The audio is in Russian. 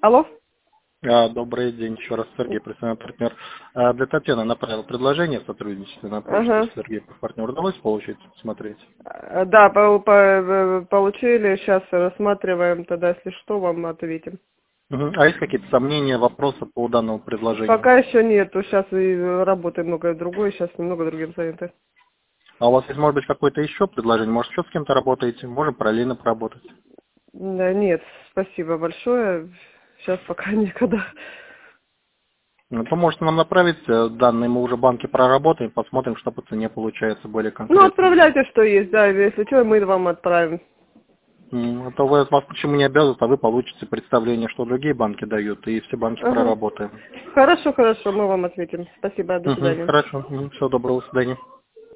Алло? Добрый день, еще раз Сергей, профессиональный партнер. Для Татьяны направил предложение о сотрудничестве на почту. Ага. Сергей, партнер, удалось получить, смотреть? Да, получили, сейчас рассматриваем, тогда, если что, вам ответим. А есть какие-то сомнения, вопросы по данному предложению? Пока еще нету, сейчас и работы много другой, сейчас немного другим заняты. А у вас есть, может быть, какое-то еще предложение? Может, еще с кем-то работаете? Можем параллельно поработать? Да, нет, спасибо большое, сейчас пока некогда. Ну, то можете нам направить данные, мы уже банки проработаем, посмотрим, что по цене получается более Ну, конкретно. отправляйте, что есть, да, если что, мы вам отправим. А то вас почему не обязывают, а вы получите представление, что другие банки дают, и все банки Ага. проработаем. Хорошо, хорошо, мы вам ответим. Спасибо, до свидания. Хорошо, всего доброго, до свидания.